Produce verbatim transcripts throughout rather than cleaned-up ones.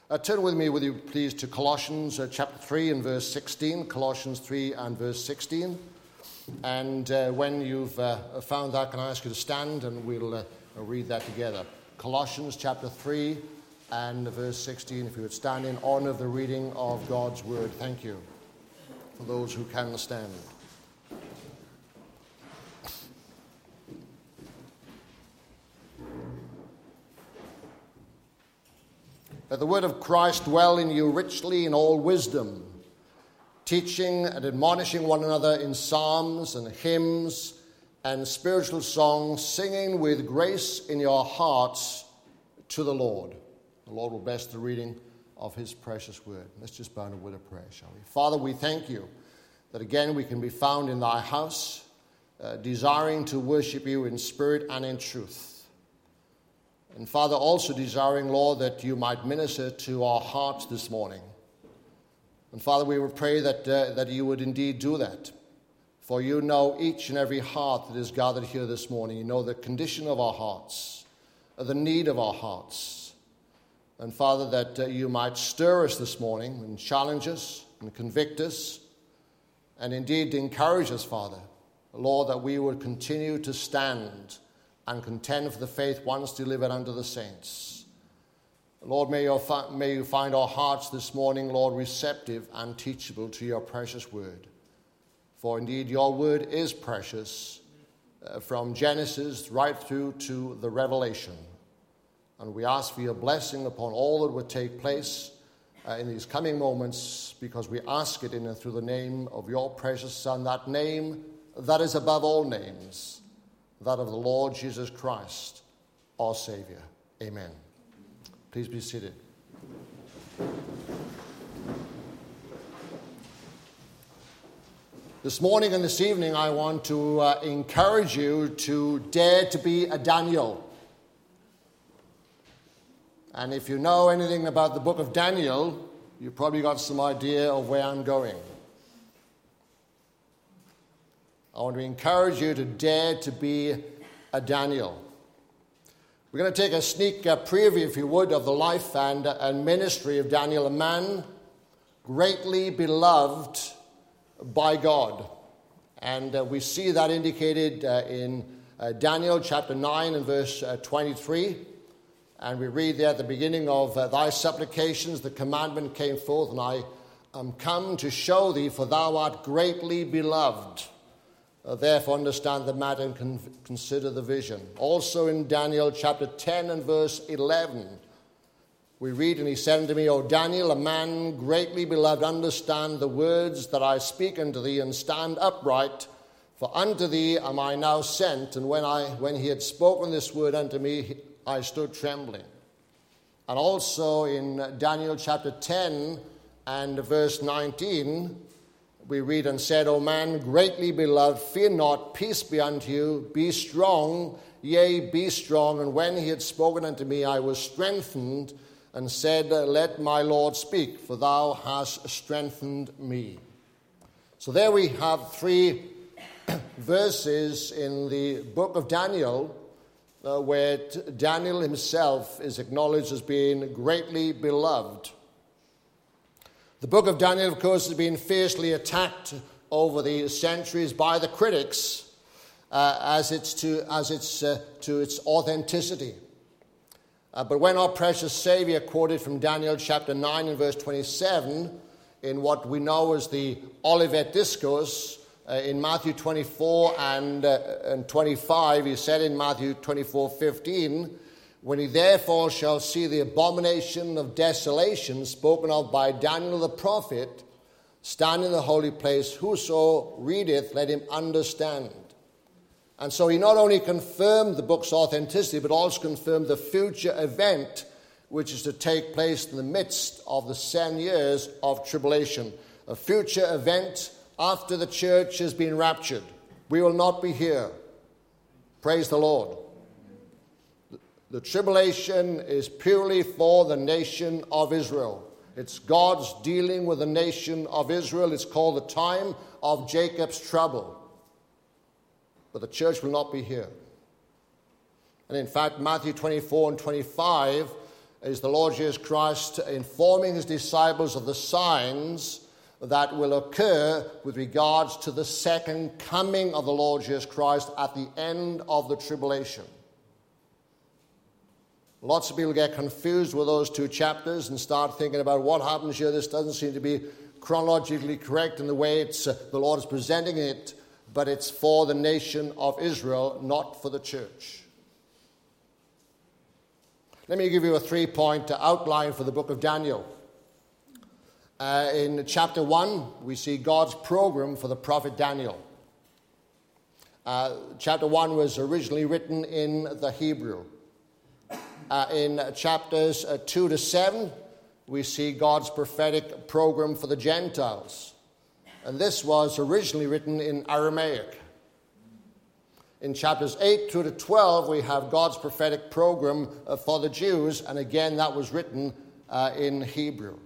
Uh, turn with me, will you please, to Colossians uh, chapter three and verse sixteen. Colossians three and verse sixteen. And uh, when you've uh, found that, can I ask you to stand and we'll uh, read that together. Colossians chapter three and verse sixteen. If you would stand in honor of the reading of God's word. Thank you. For those who can stand. Let the word of Christ dwell in you richly in all wisdom, teaching and admonishing one another in psalms and hymns and spiritual songs, singing with grace in your hearts to the Lord. The Lord will bless the reading of his precious word. Let's just bow in a word of prayer, shall we? Father, we thank you that again we can be found in thy house, uh, desiring to worship you in spirit and in truth. And Father, also desiring, Lord, that you might minister to our hearts this morning. And Father, we would pray that, uh, that you would indeed do that. For you know each and every heart that is gathered here this morning. You know the condition of our hearts, the need of our hearts. And Father, that uh, you might stir us this morning and challenge us and convict us. And indeed encourage us, Father, Lord, that we would continue to stand and contend for the faith once delivered unto the saints. Lord, may, your, may you find our hearts this morning, Lord, receptive and teachable to your precious word. For indeed your word is precious, uh, from Genesis right through to the Revelation. And we ask for your blessing upon all that would take place uh, in these coming moments, because we ask it in and through the name of your precious Son, that name that is above all names, that of the Lord Jesus Christ, our Savior. Amen. Please be seated. This morning and this evening, I want to uh, encourage you to dare to be a Daniel. And if you know anything about the book of Daniel, you've probably got some idea of where I'm going. I want to encourage you to dare to be a Daniel. We're going to take a sneak uh, preview, if you would, of the life and, uh, and ministry of Daniel, a man greatly beloved by God. And uh, we see that indicated uh, in uh, Daniel chapter nine and verse uh, twenty-three. And we read there at the beginning of uh, thy supplications, the commandment came forth, and I am come to show thee, for thou art greatly beloved. Uh, therefore understand the matter and con- consider the vision. Also in Daniel chapter ten and verse eleven, we read, and he said unto me, O Daniel, a man greatly beloved, understand the words that I speak unto thee, and stand upright, for unto thee am I now sent. And when I when he had spoken this word unto me, I stood trembling. And also in Daniel chapter ten and verse nineteen, we read, and said, O man, greatly beloved, fear not, peace be unto you, be strong, yea, be strong. And when he had spoken unto me, I was strengthened, and said, let my Lord speak, for thou hast strengthened me. So there we have three verses in the book of Daniel, uh, where Daniel himself is acknowledged as being greatly beloved. The book of Daniel, of course, has been fiercely attacked over the centuries by the critics uh, as it's to as it's uh, to its authenticity. Uh, but when our precious Savior quoted from Daniel chapter nine and verse twenty-seven in what we know as the Olivet Discourse uh, in Matthew twenty-four and, uh, and twenty-five, he said in Matthew twenty-four fifteen, when he therefore shall see the abomination of desolation spoken of by Daniel the prophet, stand in the holy place, whoso readeth, let him understand. And so he not only confirmed the book's authenticity, but also confirmed the future event which is to take place in the midst of the seven years of tribulation. A future event after the church has been raptured. We will not be here. Praise the Lord. The tribulation is purely for the nation of Israel. It's God's dealing with the nation of Israel. It's called the time of Jacob's trouble. But the church will not be here. And in fact, Matthew twenty-four and twenty-five is the Lord Jesus Christ informing his disciples of the signs that will occur with regards to the second coming of the Lord Jesus Christ at the end of the tribulation. Lots of people get confused with those two chapters and start thinking about what happens here. This doesn't seem to be chronologically correct in the way it's, uh, the Lord is presenting it, but it's for the nation of Israel, not for the church. Let me give you a three-point outline for the book of Daniel. Uh, in chapter one, we see God's program for the prophet Daniel. Uh, chapter one was originally written in the Hebrew. Uh, in chapters uh, two to seven, we see God's prophetic program for the Gentiles. And this was originally written in Aramaic. In chapters eight through to twelve, we have God's prophetic program uh, for the Jews. And again, that was written uh, in Hebrew.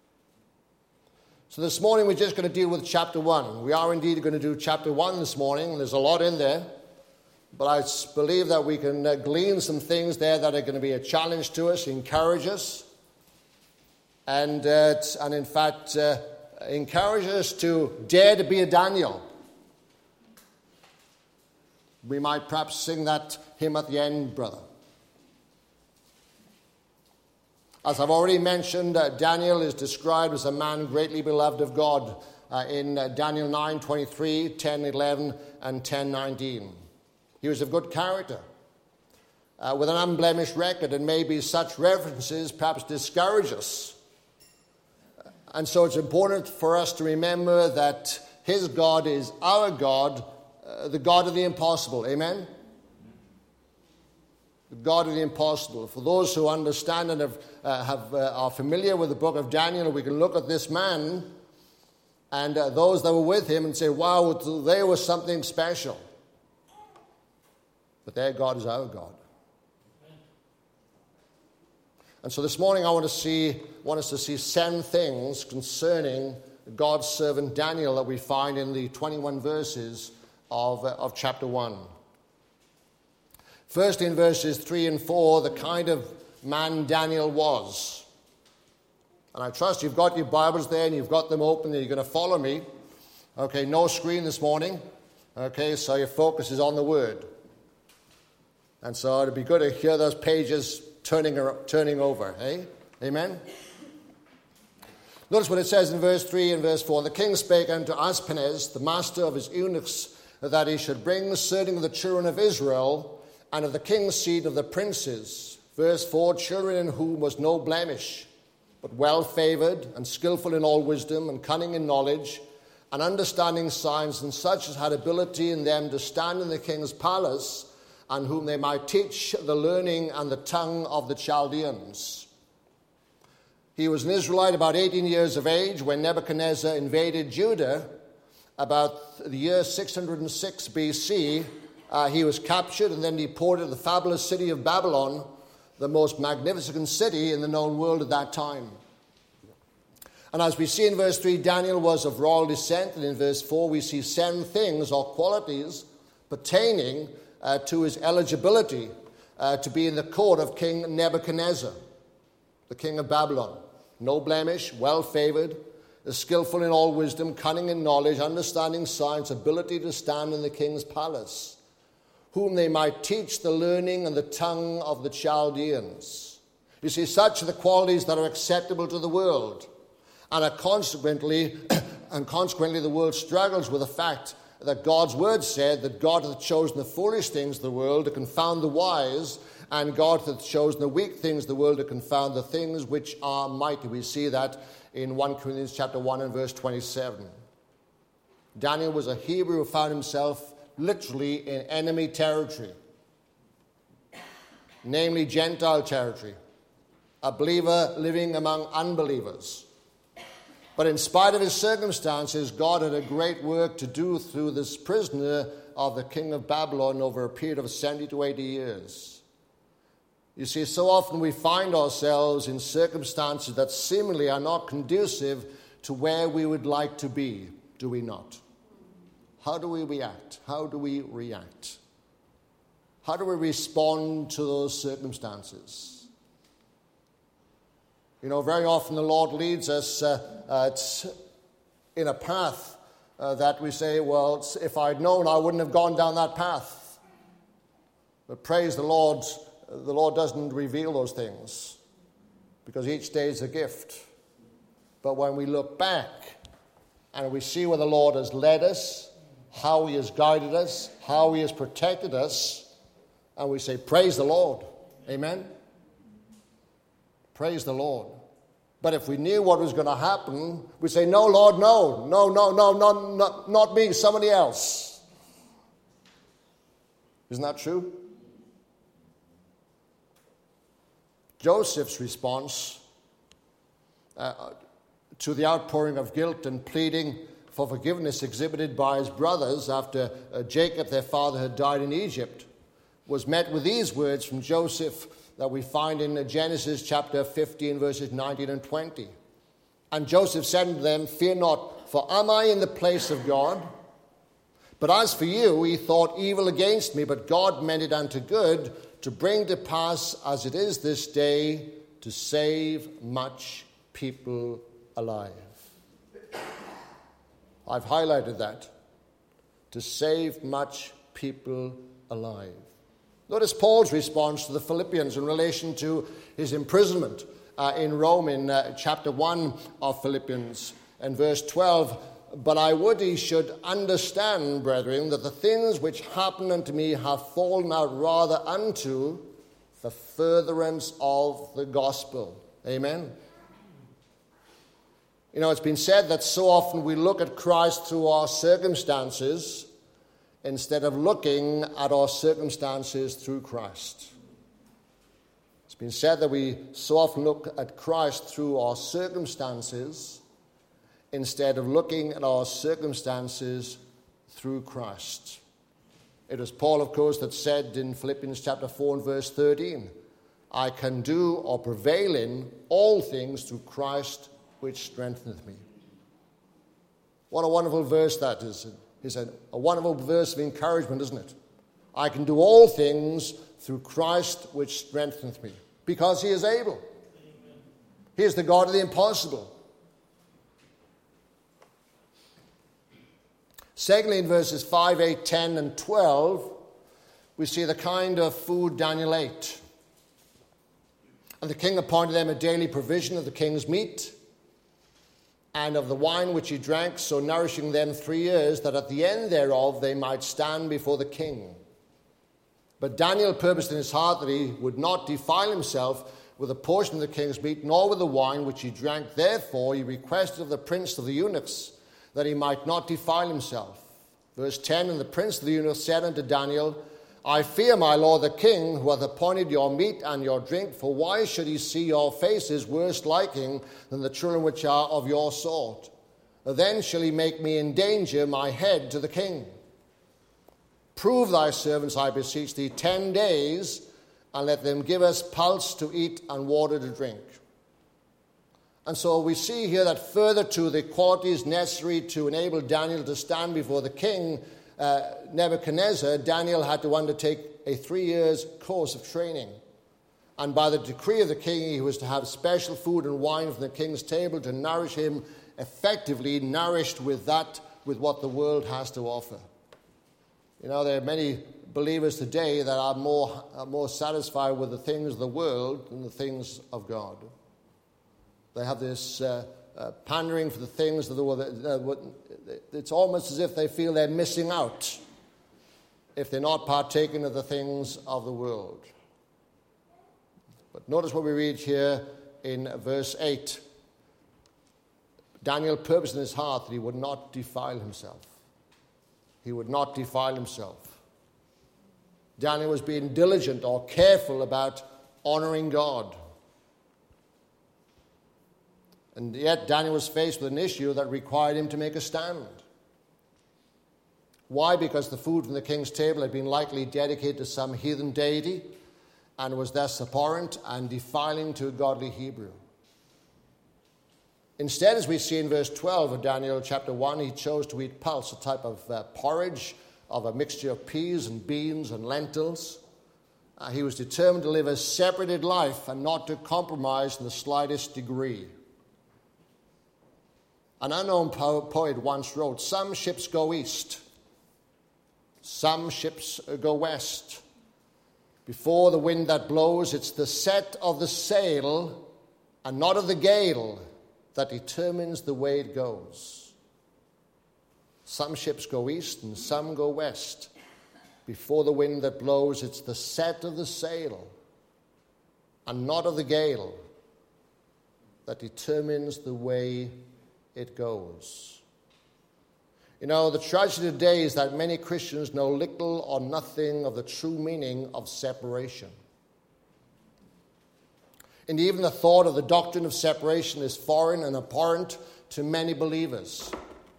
So this morning, we're just going to deal with chapter one. We are indeed going to do chapter one this morning. There's a lot in there. But I believe that we can uh, glean some things there that are going to be a challenge to us, encourage us, and, uh, and in fact, uh, encourage us to dare to be a Daniel. We might perhaps sing that hymn at the end, brother. As I've already mentioned, uh, Daniel is described as a man greatly beloved of God uh, in uh, Daniel nine twenty-three, ten eleven, and ten nineteen. He was of good character, uh, with an unblemished record, and maybe such references perhaps discourage us. And so it's important for us to remember that his God is our God, uh, the God of the impossible. Amen? The God of the impossible. For those who understand and have, uh, have, uh, are familiar with the book of Daniel, we can look at this man and uh, those that were with him and say, wow, they were something special. But their God is our God. And so this morning I want to see, want us to see seven things concerning God's servant Daniel that we find in the twenty-one verses of, uh, of chapter one. First, in verses three and four, the kind of man Daniel was. And I trust you've got your Bibles there and you've got them open and you're going to follow me. Okay, no screen this morning. Okay, so your focus is on the Word. And so it'd be good to hear those pages turning, turning over. Eh? Amen? Notice what it says in verse three and verse four. The king spake unto Aspenaz, the master of his eunuchs, that he should bring certain of the children of Israel and of the king's seed of the princes. Verse four, children in whom was no blemish, but well favored and skillful in all wisdom and cunning in knowledge and understanding signs, and such as had ability in them to stand in the king's palace, and whom they might teach the learning and the tongue of the Chaldeans. He was an Israelite about eighteen years of age when Nebuchadnezzar invaded Judah. About the year six hundred six B C, uh, he was captured and then deported to the fabulous city of Babylon, the most magnificent city in the known world at that time. And as we see in verse three, Daniel was of royal descent, and in verse four we see seven things or qualities pertaining Uh, to his eligibility uh, to be in the court of King Nebuchadnezzar, the king of Babylon. No blemish, well-favored, skillful in all wisdom, cunning in knowledge, understanding science, ability to stand in the king's palace, whom they might teach the learning and the tongue of the Chaldeans. You see, such are the qualities that are acceptable to the world, and are consequently, and consequently the world struggles with the fact that God's word said that God hath chosen the foolish things of the world to confound the wise, and God hath chosen the weak things of the world to confound the things which are mighty. We see that in First Corinthians chapter one and verse twenty-seven. Daniel was a Hebrew who found himself literally in enemy territory, namely Gentile territory, a believer living among unbelievers. But in spite of his circumstances, God had a great work to do through this prisoner of the king of Babylon over a period of seventy to eighty years. You see, so often we find ourselves in circumstances that seemingly are not conducive to where we would like to be, do we not? How do we react? How do we react? How do we respond to those circumstances? You know, very often the Lord leads us uh, uh, in a path uh, that we say, well, if I'd known, I wouldn't have gone down that path. But praise the Lord, the Lord doesn't reveal those things because each day is a gift. But when we look back and we see where the Lord has led us, how he has guided us, how he has protected us, and we say, praise the Lord. Amen? Praise the Lord. But if we knew what was going to happen, we'd say, no, Lord, no. No, no, no, no, not, not me, somebody else. Isn't that true? Joseph's response uh, to the outpouring of guilt and pleading for forgiveness exhibited by his brothers after uh, Jacob, their father, had died in Egypt, was met with these words from Joseph that we find in Genesis chapter fifteen, verses nineteen and twenty. And Joseph said unto them, fear not, for am I in the place of God? But as for you, ye thought evil against me, but God meant it unto good, to bring to pass as it is this day, to save much people alive. I've highlighted that. To save much people alive. Notice Paul's response to the Philippians in relation to his imprisonment uh, in Rome in uh, chapter one of Philippians and verse twelve. But I would ye should understand, brethren, that the things which happen unto me have fallen out rather unto the furtherance of the gospel. Amen. You know, it's been said that so often we look at Christ through our circumstances instead of looking at our circumstances through Christ. It's been said that we so often look at Christ through our circumstances instead of looking at our circumstances through Christ. It was Paul, of course, that said in Philippians chapter four and verse thirteen, I can do or prevail in all things through Christ which strengtheneth me. What a wonderful verse that is. It's a, a wonderful verse of encouragement, isn't it? I can do all things through Christ which strengtheneth me. Because he is able. Amen. He is the God of the impossible. Secondly, in verses five, eight, ten, and twelve, we see the kind of food Daniel ate. And the king appointed them a daily provision of the king's meat and of the wine which he drank, so nourishing them three years, that at the end thereof they might stand before the king. But Daniel purposed in his heart that he would not defile himself with a portion of the king's meat, nor with the wine which he drank. Therefore he requested of the prince of the eunuchs that he might not defile himself. Verse ten, and the prince of the eunuchs said unto Daniel, I fear my lord the king, who hath appointed your meat and your drink, for why should he see your faces worse liking than the children which are of your sort? Then shall he make me endanger my head to the king. Prove thy servants, I beseech thee, ten days, and let them give us pulse to eat and water to drink. And so we see here that further to the qualities necessary to enable Daniel to stand before the king, uh, Nebuchadnezzar, Daniel had to undertake a three years course of training. And by the decree of the king, he was to have special food and wine from the king's table to nourish him effectively, nourished with that, with what the world has to offer. You know, there are many believers today that are more, are more satisfied with the things of the world than the things of God. They have this uh, uh, pandering for the things of the world. Uh, it's almost as if they feel they're missing out if they're not partaking of the things of the world. But notice what we read here in verse eight. Daniel purposed in his heart that he would not defile himself. He would not defile himself. Daniel was being diligent or careful about honoring God. And yet Daniel was faced with an issue that required him to make a stand. Why? Because the food from the king's table had been likely dedicated to some heathen deity and was thus abhorrent and defiling to a godly Hebrew. Instead, as we see in verse twelve of Daniel chapter one, he chose to eat pulse, a type of uh, porridge of a mixture of peas and beans and lentils. Uh, he was determined to live a separated life and not to compromise in the slightest degree. An unknown po- poet once wrote, "Some ships go east, some ships go west. Before the wind that blows, it's the set of the sail and not of the gale that determines the way it goes." Some ships go east and some go west. Before the wind that blows, it's the set of the sail and not of the gale that determines the way it goes. You know, the tragedy today is that many Christians know little or nothing of the true meaning of separation. And even the thought of the doctrine of separation is foreign and abhorrent to many believers.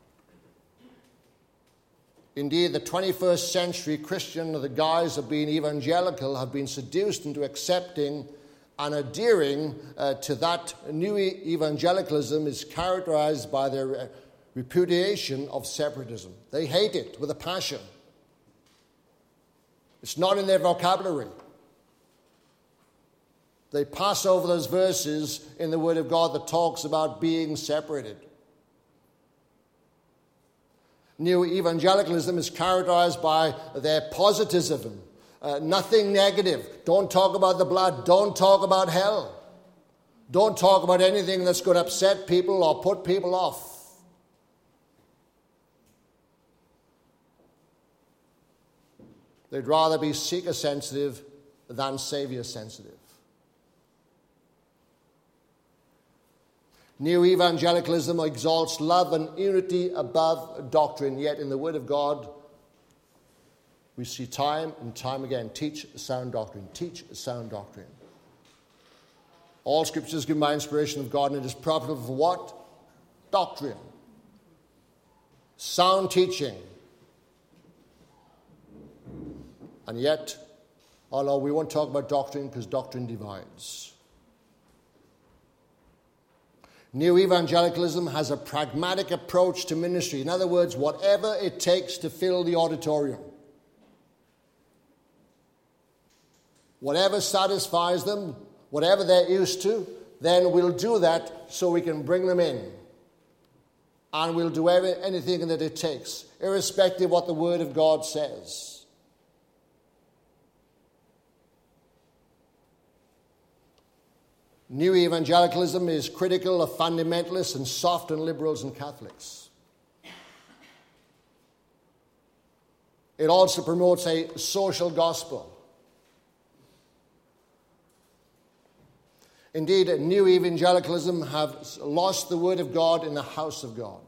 Indeed, the twenty-first century Christian, under the guise of being evangelical, have been seduced into accepting and adhering uh, to that new evangelicalism is characterized by their uh, repudiation of separatism. They hate it with a passion. It's not in their vocabulary. They pass over those verses in the Word of God that talks about being separated. New evangelicalism is characterized by their positivism. Uh, nothing negative. Don't talk about the blood. Don't talk about hell. Don't talk about anything that's going to upset people or put people off. They'd rather be seeker sensitive than Savior sensitive. New evangelicalism exalts love and unity above doctrine, yet in the Word of God, we see time and time again, teach sound doctrine, teach sound doctrine. All Scripture is given by inspiration of God, and it is profitable for what? Doctrine. Sound teaching. And yet, although we won't talk about doctrine because doctrine divides. New evangelicalism has a pragmatic approach to ministry. In other words, whatever it takes to fill the auditorium. Whatever satisfies them, whatever they're used to, then we'll do that so we can bring them in. And we'll do every, anything that it takes, irrespective of what the Word of God says. New evangelicalism is critical of fundamentalists and soft and liberals and Catholics. It also promotes a social gospel. Indeed, new evangelicalism have lost the Word of God in the house of God.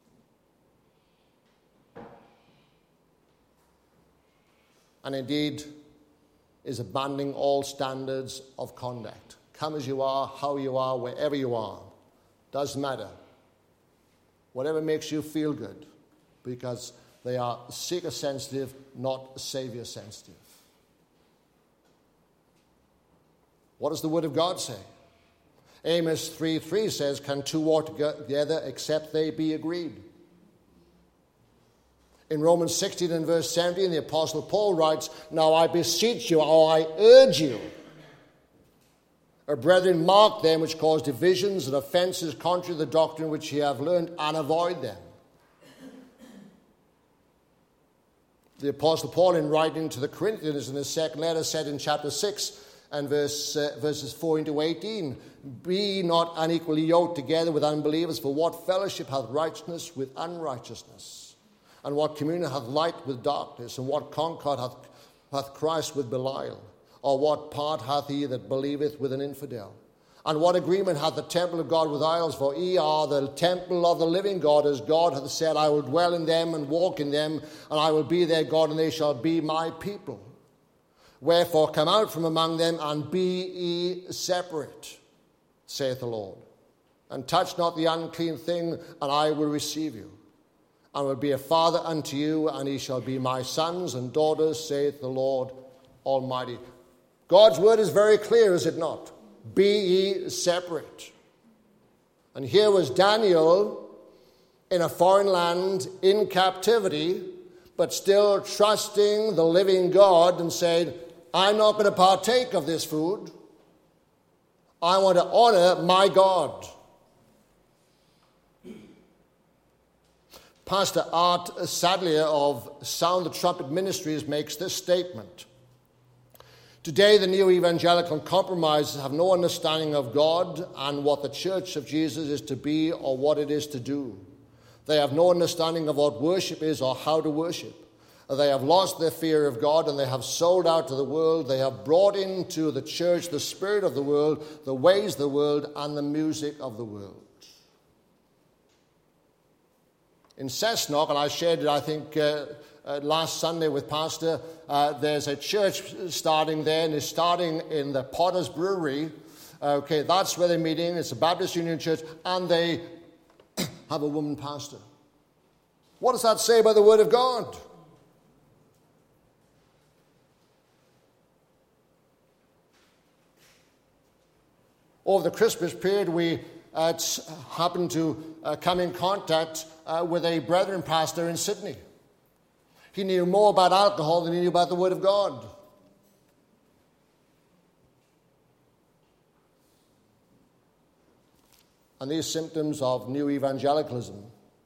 And indeed, is abandoning all standards of conduct. Come as you are, how you are, wherever you are. Doesn't matter. Whatever makes you feel good. Because they are seeker sensitive, not Savior sensitive. What does the Word of God say? Amos three three says, "Can two walk together except they be agreed?" In Romans sixteen and verse seventeen, the Apostle Paul writes, "Now I beseech you, or I urge you, or brethren, mark them which cause divisions and offences contrary to the doctrine which ye have learned, and avoid them." The Apostle Paul, in writing to the Corinthians in his second letter, said in chapter six and verse, uh, verses four into eighteen, "Be not unequally yoked together with unbelievers, for what fellowship hath righteousness with unrighteousness? And what communion hath light with darkness? And what concord hath, hath Christ with Belial? Or what part hath he that believeth with an infidel? And what agreement hath the temple of God with idols? For ye are the temple of the living God, as God hath said, I will dwell in them and walk in them, and I will be their God, and they shall be my people. Wherefore come out from among them, and be ye separate, saith the Lord. And touch not the unclean thing, and I will receive you. And will be a father unto you, and ye shall be my sons and daughters, saith the Lord Almighty. God's word is very clear, is it not? Be ye separate. And here was Daniel in a foreign land, in captivity, but still trusting the living God and saying, I'm not going to partake of this food. I want to honor my God. Pastor Art Sadlier of Sound the Trumpet Ministries makes this statement. Today, the new evangelical compromises have no understanding of God and what the Church of Jesus is to be or what it is to do. They have no understanding of what worship is or how to worship. They have lost their fear of God and they have sold out to the world. They have brought into the church the spirit of the world, the ways of the world, and the music of the world. In Cessnock, and I shared it, I think, uh, uh, last Sunday with Pastor, uh, there's a church starting there, and it's starting in the Potter's Brewery. Uh, okay, that's where they're meeting. It's a Baptist Union church, and they have a woman pastor. What does that say about the Word of God? Over the Christmas period, we uh, happened to uh, come in contact uh, with a brethren pastor in Sydney. He knew more about alcohol than he knew about the Word of God. And these symptoms of new evangelicalism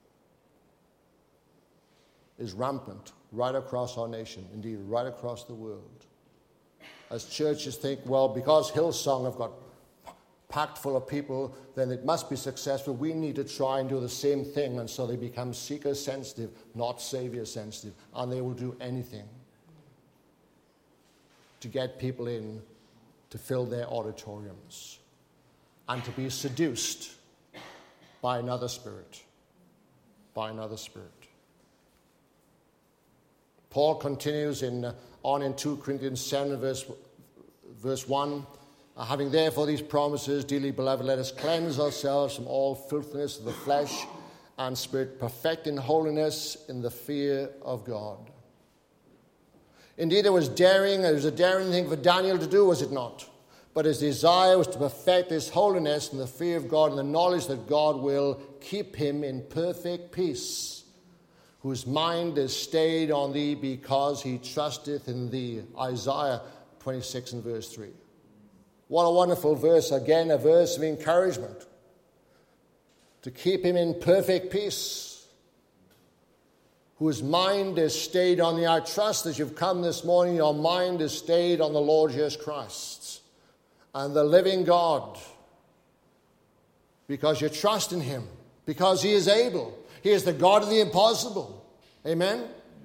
is rampant right across our nation, indeed right across the world. As churches think, well, because Hillsong have got packed full of people, then it must be successful. We need to try and do the same thing. And so they become seeker-sensitive, not savior-sensitive. And they will do anything to get people in to fill their auditoriums and to be seduced by another spirit, by another spirit. Paul continues in, uh, on in two Corinthians seven, verse, verse one, Uh, having therefore these promises, dearly beloved, let us cleanse ourselves from all filthiness of the flesh and spirit, perfect in holiness in the fear of God. Indeed, it was daring, it was a daring thing for Daniel to do, was it not? But his desire was to perfect this holiness in the fear of God and the knowledge that God will keep him in perfect peace, whose mind is stayed on thee because he trusteth in thee. Isaiah twenty-six and verse three. What a wonderful verse, again, a verse of encouragement. To keep him in perfect peace, whose mind is stayed on thee. I trust as you've come this morning, your mind is stayed on the Lord Jesus Christ and the living God, because you trust in him, because he is able. He is the God of the impossible. Amen?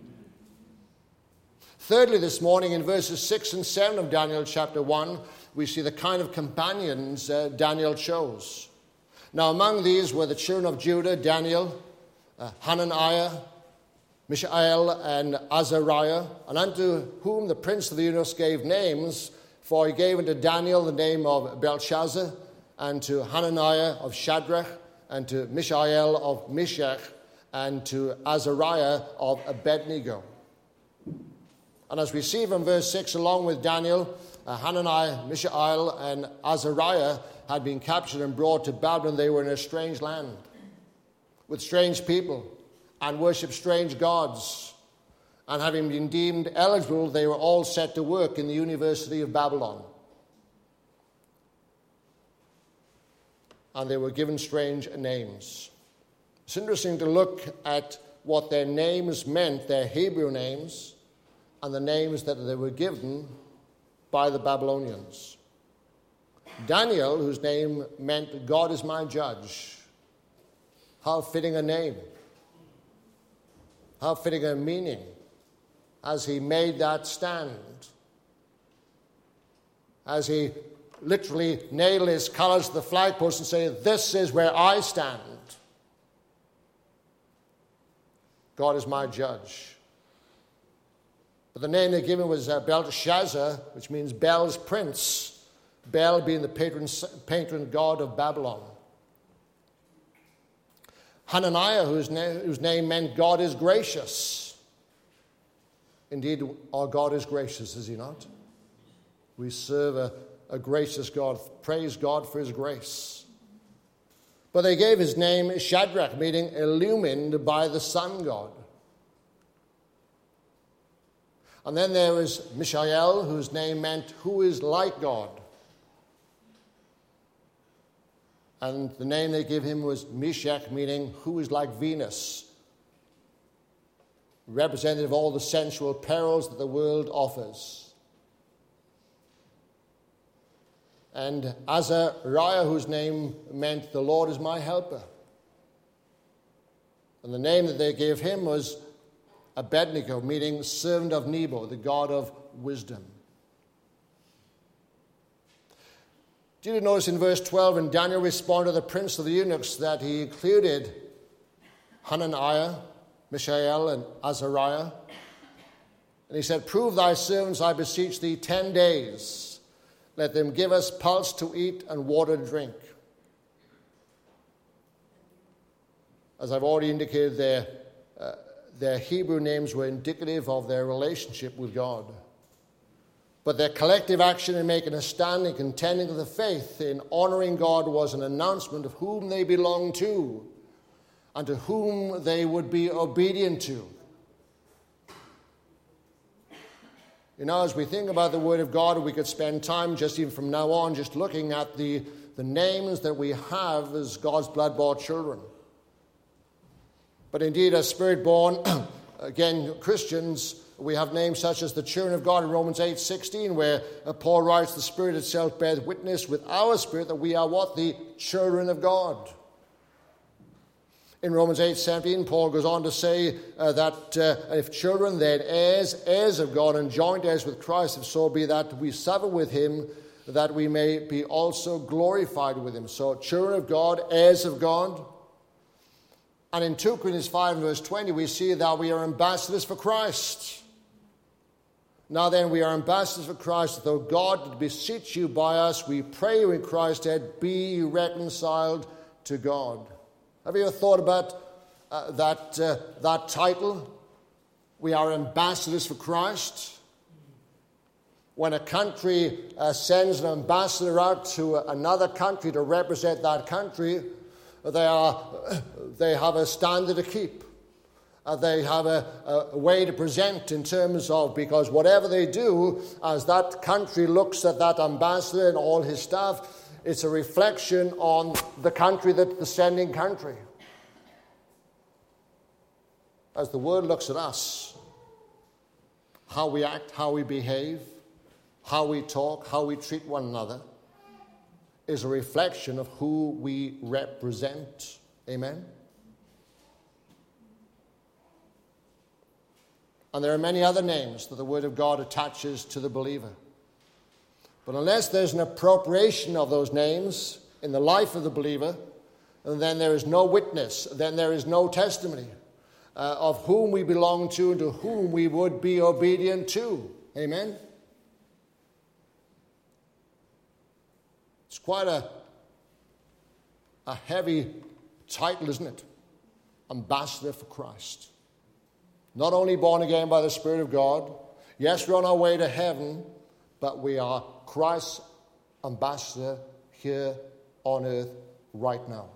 Thirdly, this morning in verses six and seven of Daniel chapter one, we see the kind of companions uh, Daniel chose. Now, among these were the children of Judah, Daniel, uh, Hananiah, Mishael, and Azariah, and unto whom the prince of the eunuchs gave names, for he gave unto Daniel the name of Belshazzar, and to Hananiah of Shadrach, and to Mishael of Meshach, and to Azariah of Abednego. And as we see from verse six, along with Daniel, uh, Hananiah, Mishael, and Azariah had been captured and brought to Babylon. They were in a strange land with strange people and worshipped strange gods. And having been deemed eligible, they were all set to work in the University of Babylon. And they were given strange names. It's interesting to look at what their names meant, their Hebrew names, and the names that they were given by the Babylonians. Daniel, whose name meant God is my judge. How fitting a name. How fitting a meaning as he made that stand. As he literally nailed his colors to the flagpost and said, this is where I stand. God is my judge. But the name they gave him was uh, Belteshazzar, which means Bel's prince. Bel being the patron, patron god of Babylon. Hananiah, whose, na- whose name meant God is gracious. Indeed, our God is gracious, is he not? We serve a, a gracious God. Praise God for his grace. But they gave his name Shadrach, meaning illumined by the sun god. And then there was Mishael, whose name meant who is like God. And the name they gave him was Meshach, meaning who is like Venus, representative of all the sensual perils that the world offers. And Azariah, whose name meant the Lord is my helper. And the name that they gave him was Abednego, meaning servant of Nebo, the God of wisdom. Did you notice in verse twelve, when Daniel responded to the prince of the eunuchs, that he included Hananiah, Mishael, and Azariah? And he said, prove thy servants, I beseech thee, ten days. Let them give us pulse to eat and water to drink. As I've already indicated, their, uh, their Hebrew names were indicative of their relationship with God. But their collective action in making a stand and contending for the faith in honoring God was an announcement of whom they belonged to and to whom they would be obedient to. You know, as we think about the Word of God, we could spend time just even from now on just looking at the, the names that we have as God's blood-bought children. But indeed, as Spirit-born, again, Christians, we have names such as the children of God in Romans eight sixteen, where uh, Paul writes, the Spirit itself bears witness with our spirit that we are what? The children of God. In Romans eight seventeen, Paul goes on to say uh, that uh, if children, then heirs, heirs of God, and joint heirs with Christ, if so be that we suffer with him, that we may be also glorified with him. So, children of God, heirs of God. And in two Corinthians five, verse twenty, we see that we are ambassadors for Christ. Now then, we are ambassadors for Christ, though God did beseech you by us, we pray you in Christ's stead, be reconciled to God. Have you ever thought about uh, that, uh, that title? We are ambassadors for Christ. When a country uh, sends an ambassador out to another country to represent that country, they, are, they have a standard to keep. Uh, they have a, a way to present in terms of, because whatever they do, as that country looks at that ambassador and all his staff, it's a reflection on the country, that the sending country. As the world looks at us, how we act, how we behave, how we talk, how we treat one another, is a reflection of who we represent. Amen? And there are many other names that the Word of God attaches to the believer. But unless there's an appropriation of those names in the life of the believer, then there is no witness, then there is no testimony uh, of whom we belong to and to whom we would be obedient to. Amen? It's quite a, a heavy title, isn't it? Ambassador for Christ. Not only born again by the Spirit of God. Yes, we're on our way to heaven, but we are Christ's ambassador here on earth right now.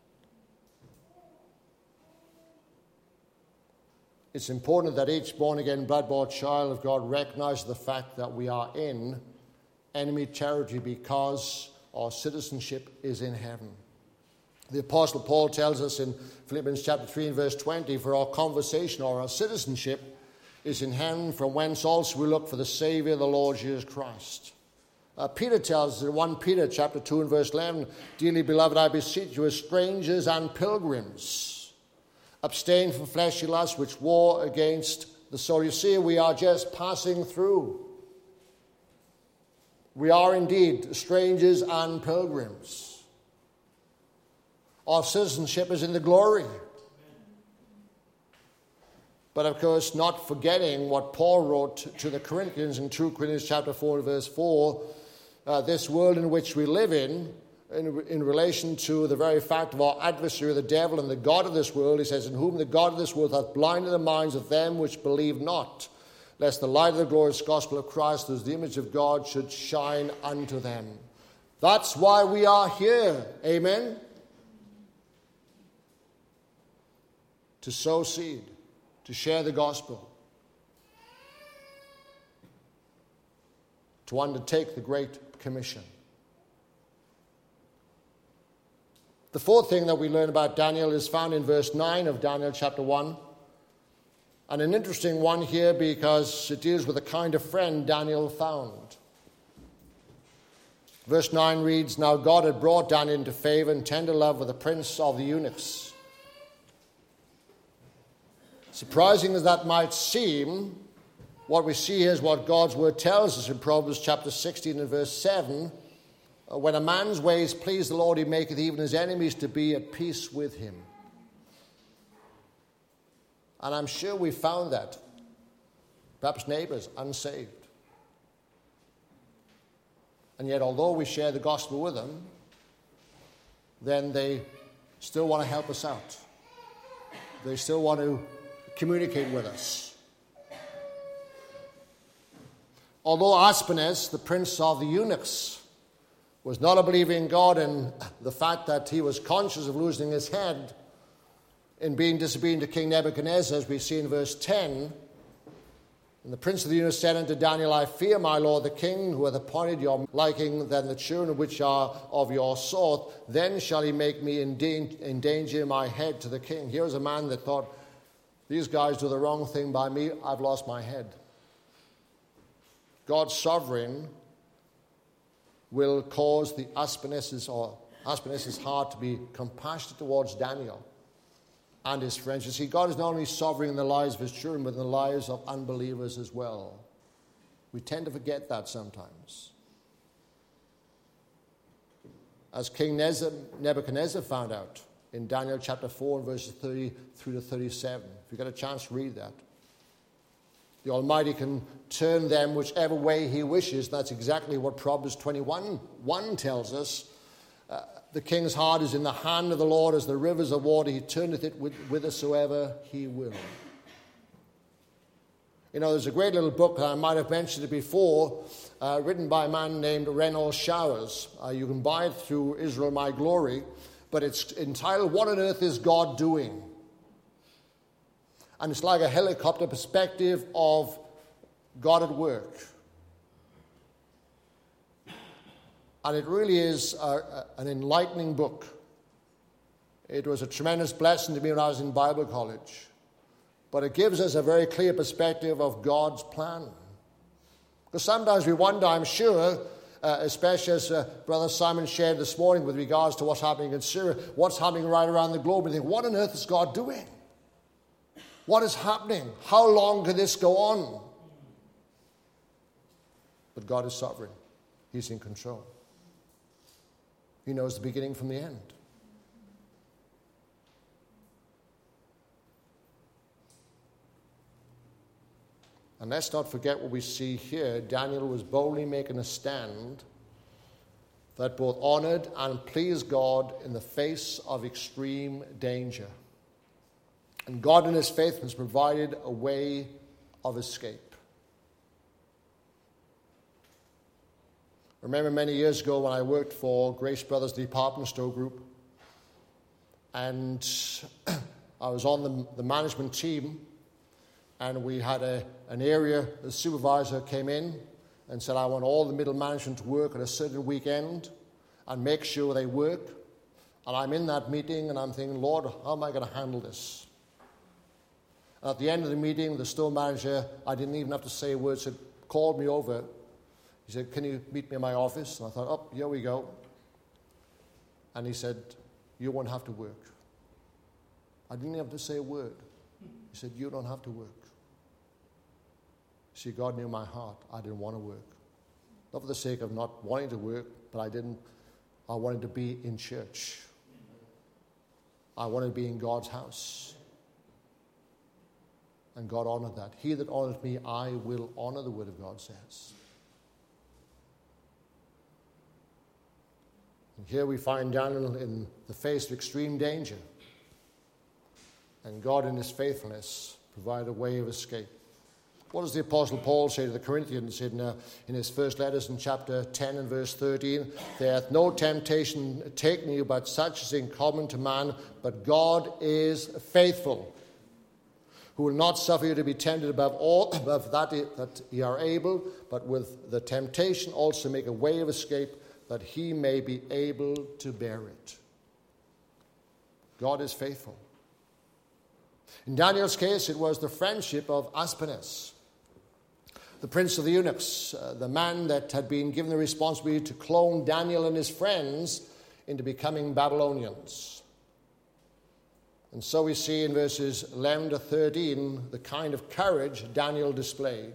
It's important that each born-again, blood-bought child of God recognizes the fact that we are in enemy territory because our citizenship is in heaven. The Apostle Paul tells us in Philippians chapter three and verse twenty, for our conversation or our citizenship is in heaven, from whence also we look for the Savior, the Lord Jesus Christ. Uh, Peter tells us in First Peter chapter two and verse eleven, dearly beloved, I beseech you as strangers and pilgrims, abstain from fleshly lusts which war against the soul. You see, we are just passing through. We are indeed strangers and pilgrims. Our citizenship is in the glory. But of course, not forgetting what Paul wrote to the Corinthians in Second Corinthians chapter four, verse four, uh, this world in which we live in, in, in relation to the very fact of our adversary, the devil, and the God of this world, he says, in whom the God of this world hath blinded the minds of them which believe not, lest the light of the glorious gospel of Christ, who is the image of God, should shine unto them. That's why we are here. Amen? To sow seed, to share the gospel. to undertake the Great Commission. The fourth thing that we learn about Daniel is found in verse nine of Daniel chapter one. And an interesting one here because it deals with the kind of friend Daniel found. Verse nine reads, "Now God had brought Daniel into favor and tender love with the prince of the eunuchs." Surprising as that might seem, what we see here is what God's word tells us in Proverbs chapter sixteen and verse seven. "When a man's ways please the Lord, he maketh even his enemies to be at peace with him." And I'm sure we found that. Perhaps neighbors, unsaved. And yet, although we share the gospel with them, then they still want to help us out. They still want to communicate with us. Although Aspenaz, the prince of the eunuchs, was not a believer in God, and the fact that he was conscious of losing his head in being disobedient to King Nebuchadnezzar, as we see in verse ten, and the prince of the eunuchs said unto Daniel, "I fear my lord the king, who hath appointed your liking than the children which are of your sort. Then shall he make me endanger my head to the king." Here is a man that thought, these guys do the wrong thing by me, I've lost my head. God's sovereign will cause the Aspenaz's or Aspenaz's heart to be compassionate towards Daniel and his friends. You see, God is not only sovereign in the lives of his children, but in the lives of unbelievers as well. We tend to forget that sometimes. As King Nebuchadnezzar found out in Daniel chapter four, verses thirty through to thirty-seven. If you get a chance to read that. The Almighty can turn them whichever way he wishes. That's exactly what Proverbs twenty-one one tells us. Uh, the king's heart is in the hand of the Lord as the rivers of water. He turneth it whithersoever he will. You know, there's a great little book, I might have mentioned it before, uh, written by a man named Reynolds Showers. Uh, you can buy it through Israel My Glory, but it's entitled, "What on Earth is God Doing?" And it's like a helicopter perspective of God at work. And it really is a, a, an enlightening book. It was a tremendous blessing to me when I was in Bible college. But it gives us a very clear perspective of God's plan. Because sometimes we wonder, I'm sure, uh, especially as uh, Brother Simon shared this morning with regards to what's happening in Syria, what's happening right around the globe, and think, what on earth is God doing? What is happening? How long can this go on? But God is sovereign. He's in control. He knows the beginning from the end. And let's not forget what we see here. Daniel was boldly making a stand that both honored and pleased God in the face of extreme danger. And God in his faithfulness provided a way of escape. I remember many years ago when I worked for Grace Brothers Department Store Group, and I was on the, the management team, and we had a, an area, the supervisor came in and said, I want all the middle management to work at a certain weekend and make sure they work. And I'm in that meeting and I'm thinking, Lord, how am I going to handle this? And at the end of the meeting, the store manager, I didn't even have to say a word, said, called me over. He said, can you meet me in my office? And I thought, oh, here we go. And he said, you won't have to work. I didn't have to say a word. He said, you don't have to work. See, God knew my heart. I didn't want to work. Not for the sake of not wanting to work, but I didn't. I wanted to be in church. I wanted to be in God's house. And God honored that. He that honored me, I will honor, the word of God says. And here we find Daniel in the face of extreme danger. And God in his faithfulness provided a way of escape. What does the Apostle Paul say to the Corinthians in, uh, in his first letters in chapter ten and verse thirteen? There hath no temptation taken you, but such is in common to man, but God is faithful, who will not suffer you to be tempted above all, above that, that ye are able, but with the temptation also make a way of escape, that he may be able to bear it. God is faithful. In Daniel's case, it was the friendship of Aspenaz, the prince of the eunuchs, uh, the man that had been given the responsibility to clone Daniel and his friends into becoming Babylonians. And so we see in verses eleven to thirteen the kind of courage Daniel displayed.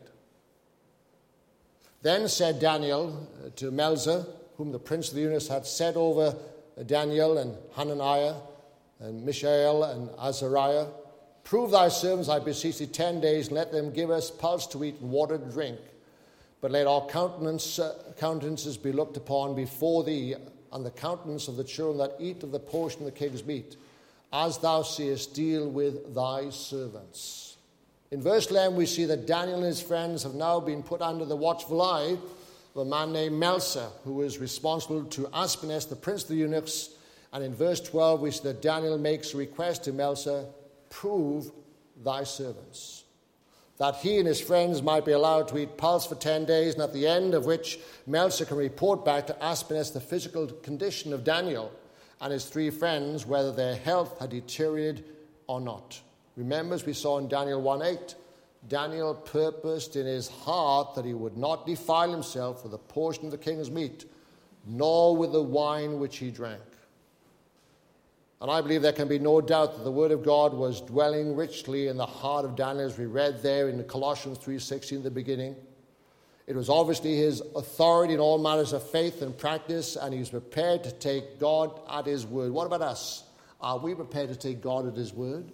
Then said Daniel to Melzar, whom the prince of the eunuchs had set over Daniel and Hananiah and Mishael and Azariah, prove thy servants, I beseech thee, ten days, and let them give us pulse to eat and water to drink. But let our countenance, uh, countenances be looked upon before thee, and the countenance of the children that eat of the portion of the king's meat, as thou seest, deal with thy servants. In verse eleven, we see that Daniel and his friends have now been put under the watchful eye of a man named Melzar, who is responsible to Aspenaz, the prince of the eunuchs. And in verse twelve, we see that Daniel makes a request to Melzar, prove thy servants, that he and his friends might be allowed to eat pulse for ten days, and at the end of which Melzar can report back to Aspenaz the physical condition of Daniel and his three friends, whether their health had deteriorated or not. Remember, as we saw in Daniel one eight, Daniel purposed in his heart that he would not defile himself with a portion of the king's meat, nor with the wine which he drank. And I believe there can be no doubt that the word of God was dwelling richly in the heart of Daniel, as we read there in Colossians three sixteen in the beginning. It was obviously his authority in all matters of faith and practice, and he was prepared to take God at his word. What about us? Are we prepared to take God at his word?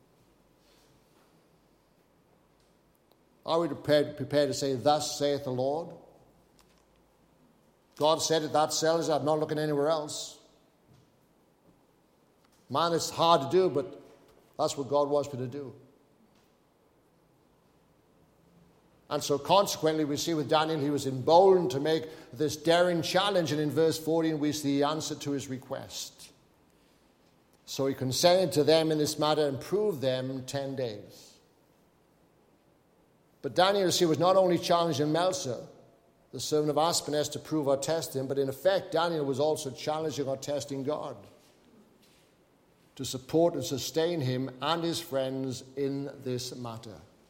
Are we prepared, prepared to say, thus saith the Lord? God said it, that settles it. I'm not looking anywhere else. Man, it's hard to do, but that's what God wants me to do. And so consequently, we see with Daniel, he was emboldened to make this daring challenge. And in verse fourteen, we see the answer to his request. So he consented to them in this matter and proved them ten days. But Daniel, you see, was not only challenging Melzar, the servant of Aspenaz, to prove or test him, but in effect, Daniel was also challenging or testing God to support and sustain him and his friends in this matter.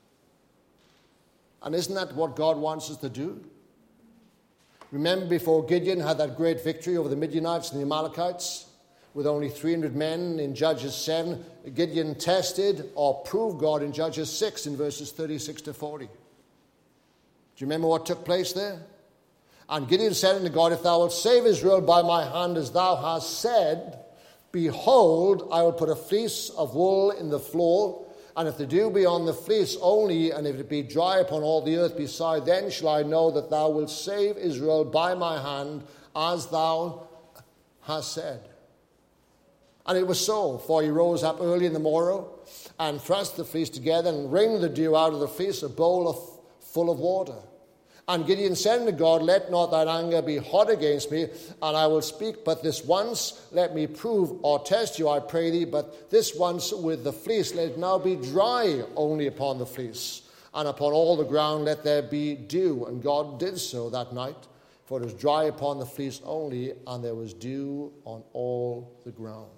And isn't that what God wants us to do? Remember, before Gideon had that great victory over the Midianites and the Amalekites, with only three hundred men in Judges seven, Gideon tested or proved God in Judges six in verses thirty-six to forty. Do you remember what took place there? And Gideon said unto God, if thou wilt save Israel by my hand, as thou hast said, behold, I will put a fleece of wool in the floor, and if the dew be on the fleece only, and if it be dry upon all the earth beside, then shall I know that thou wilt save Israel by my hand, as thou hast said. And it was so, for he rose up early in the morrow, and thrust the fleece together, and wringed the dew out of the fleece, a bowl of, full of water. And Gideon said unto God, let not thine anger be hot against me, and I will speak but this once. Let me prove or test you, I pray thee, but this once with the fleece. Let it now be dry only upon the fleece, and upon all the ground let there be dew. And God did so that night, for it was dry upon the fleece only, and there was dew on all the ground.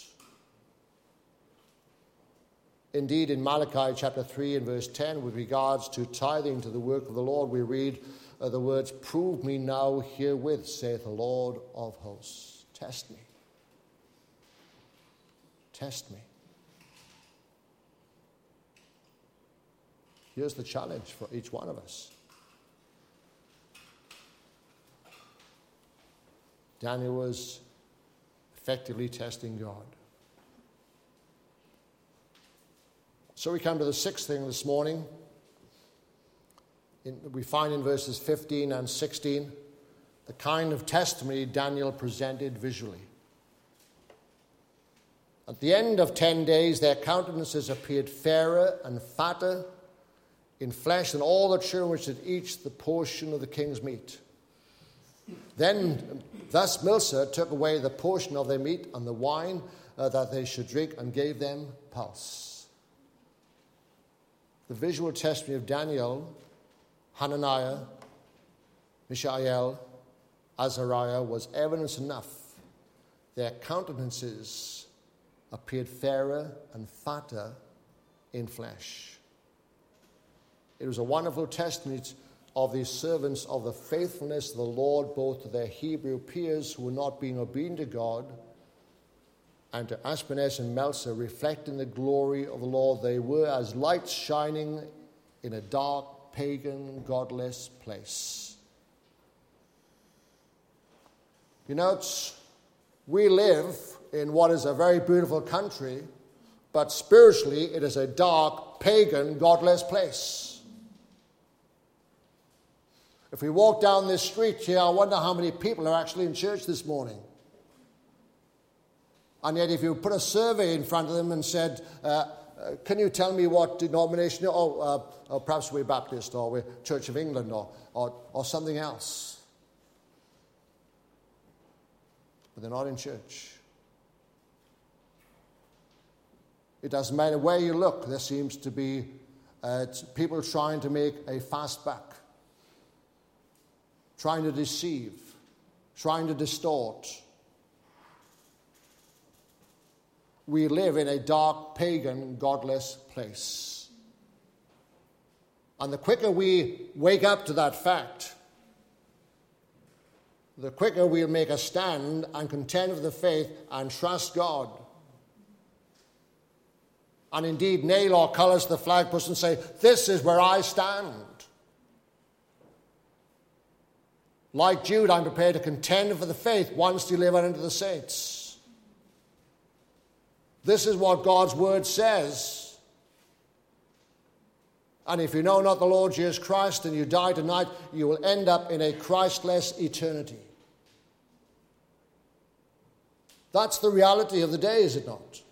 Indeed, in Malachi chapter three and verse ten, with regards to tithing to the work of the Lord, we read uh, the words, prove me now herewith, saith the Lord of hosts. Test me. Test me. Here's the challenge for each one of us. Daniel was effectively testing God. So we come to the sixth thing this morning. In, we find in verses fifteen and sixteen the kind of testimony Daniel presented visually. At the end of ten days, their countenances appeared fairer and fatter in flesh than all the children which had each the portion of the king's meat. Then thus Melzar took away the portion of their meat and the wine uh, that they should drink, and gave them pulse. the visual testimony of Daniel, Hananiah, Mishael, Azariah was evidence enough. Their countenances appeared fairer and fatter in flesh. It was a wonderful testimony of these servants of the faithfulness of the Lord, both to their Hebrew peers who were not being obedient to God, and to Ashpenaz and Melzer, reflecting the glory of the Lord. They were as lights shining in a dark, pagan, godless place. You know, it's, we live in what is a very beautiful country, but spiritually it is a dark, pagan, godless place. If we walk down this street here, I wonder how many people are actually in church this morning. And yet if you put a survey in front of them and said, uh, uh, can you tell me what denomination, oh, uh, oh, perhaps we're Baptist or we're Church of England or, or, or something else. But they're not in church. It doesn't matter where you look, there seems to be uh, people trying to make a fast buck, trying to deceive, trying to distort. We live in a dark, pagan, godless place. And the quicker we wake up to that fact, the quicker we'll make a stand and contend for the faith and trust God. And indeed nail our colours to the flagpost and say, this is where I stand. Like Jude, I'm prepared to contend for the faith once delivered unto the saints. This is what God's word says. And if you know not the Lord Jesus Christ and you die tonight, you will end up in a Christless eternity. That's the reality of the day, is it not?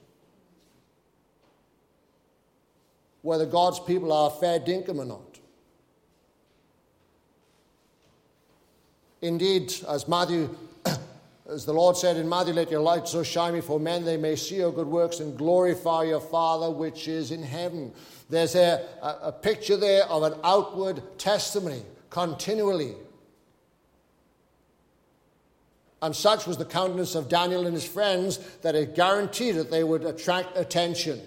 Whether God's people are fair dinkum or not. Indeed, as Matthew, as the Lord said in Matthew, let your light so shine before men they may see your good works and glorify your Father which is in heaven. There's a, a, a picture there of an outward testimony continually. And such was the countenance of Daniel and his friends that it guaranteed that they would attract attention.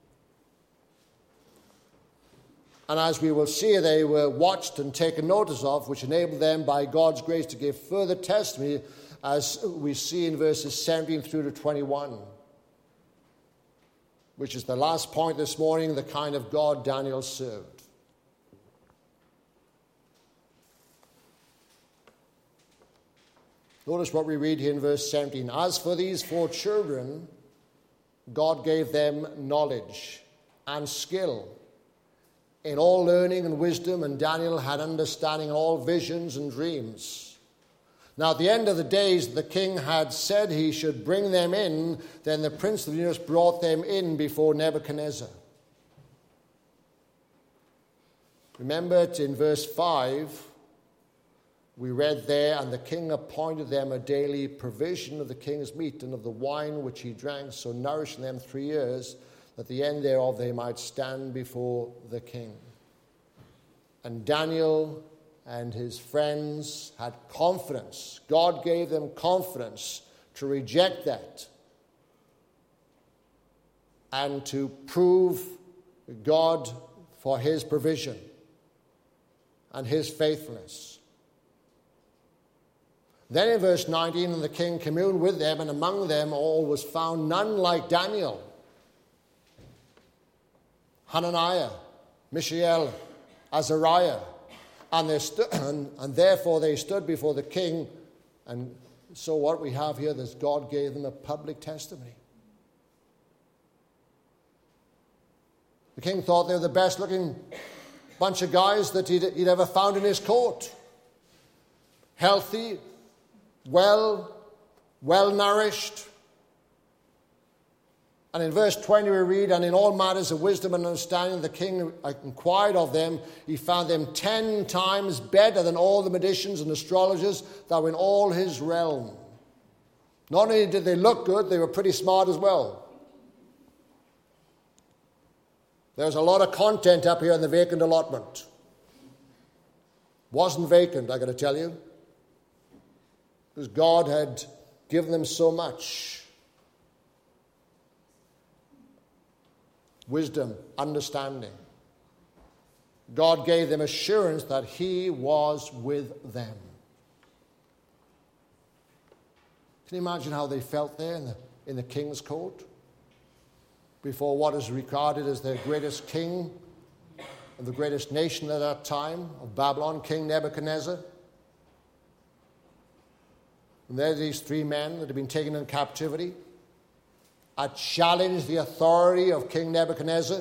And as we will see, they were watched and taken notice of, which enabled them by God's grace to give further testimony, as we see in verses seventeen through to twenty-one, which is the last point this morning, the kind of God Daniel served. Notice what we read here in verse seventeen. As for these four children, God gave them knowledge and skill in all learning and wisdom, and Daniel had understanding in all visions and dreams. Now at the end of the days the king had said he should bring them in, then the prince of the universe brought them in before Nebuchadnezzar. Remember it in verse five, we read there, and the king appointed them a daily provision of the king's meat and of the wine which he drank, so nourishing them three years, that at the end thereof they might stand before the king. And Daniel and his friends had confidence. God gave them confidence to reject that and to prove God for his provision and his faithfulness. Then in verse nineteen, and the king communed with them, and among them all was found none like Daniel, Hananiah, Mishael, Azariah. And, they stu- and, and therefore they stood before the king. And so what we have here is God gave them a public testimony. The king thought they were the best looking bunch of guys that he'd, he'd ever found in his court. Healthy, well, well nourished. And in verse twenty we read, and in all matters of wisdom and understanding the king inquired of them. He found them ten times better than all the magicians and astrologers that were in all his realm. Not only did they look good, they were pretty smart as well. There's a lot of content up here in the vacant allotment. Wasn't vacant, I got to tell you, because God had given them so much. Wisdom, understanding. God gave them assurance that he was with them. Can you imagine how they felt there in the, in the king's court? Before what is regarded as their greatest king and the greatest nation at that time of Babylon, King Nebuchadnezzar. And there are these three men that have been taken in captivity, had challenged the authority of King Nebuchadnezzar,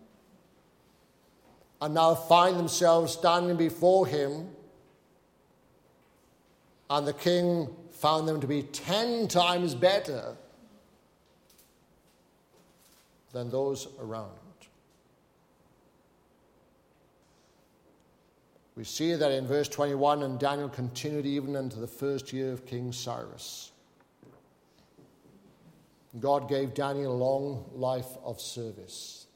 and now find themselves standing before him, and the king found them to be ten times better than those around. We see that in verse twenty-one, and Daniel continued even into the first year of King Cyrus. God gave Daniel a long life of service.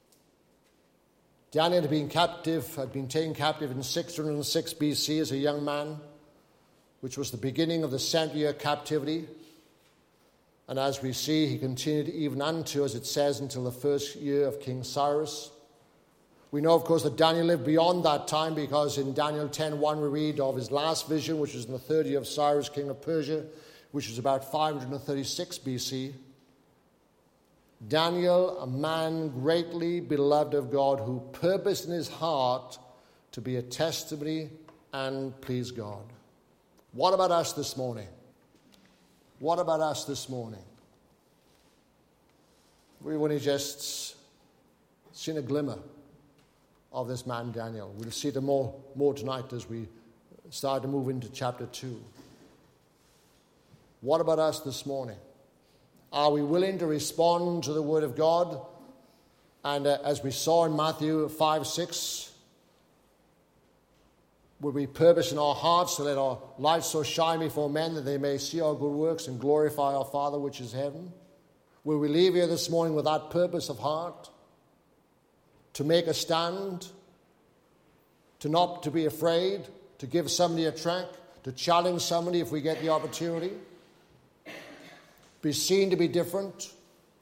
Daniel had been captive, had been taken captive in six hundred six B C as a young man, which was the beginning of the seventy-year captivity. And as we see, he continued even unto, as it says, until the first year of King Cyrus. We know, of course, that Daniel lived beyond that time, because in Daniel ten one we read of his last vision, which was in the third year of Cyrus, king of Persia, which is about five hundred thirty-six B C. Daniel, a man greatly beloved of God, who purposed in his heart to be a testimony and please God. What about us this morning? What about us this morning? We've only just seen a glimmer of this man Daniel. We'll see them more, more tonight as we start to move into chapter two. What about us this morning? Are we willing to respond to the word of God? And uh, as we saw in Matthew five six, will we purpose in our hearts to let our light so shine before men that they may see our good works and glorify our Father which is heaven? Will we leave here this morning with that purpose of heart? To make a stand, to not to be afraid, to give somebody a track, to challenge somebody if we get the opportunity, be seen to be different,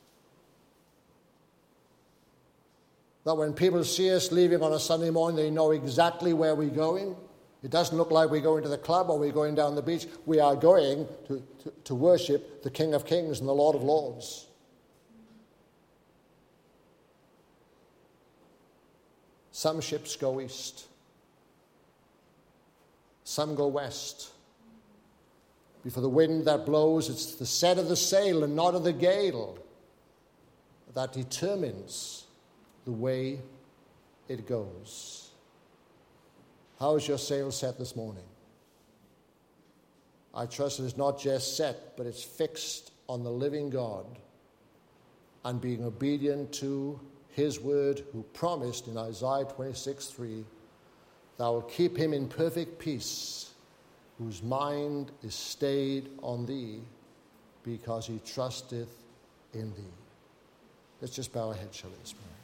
that when people see us leaving on a Sunday morning, they know exactly where we're going. It doesn't look like we're going to the club or we're going down the beach. We are going to, to, to worship the King of Kings and the Lord of Lords. Some ships go east. Some go west. Before the wind that blows, it's the set of the sail and not of the gale that determines the way it goes. How is your sail set this morning? I trust it is not just set, but it's fixed on the living God and being obedient to his word, who promised in Isaiah twenty-six three, thou wilt keep him in perfect peace, whose mind is stayed on thee, because he trusteth in thee. Let's just bow our heads, shall we, this morning.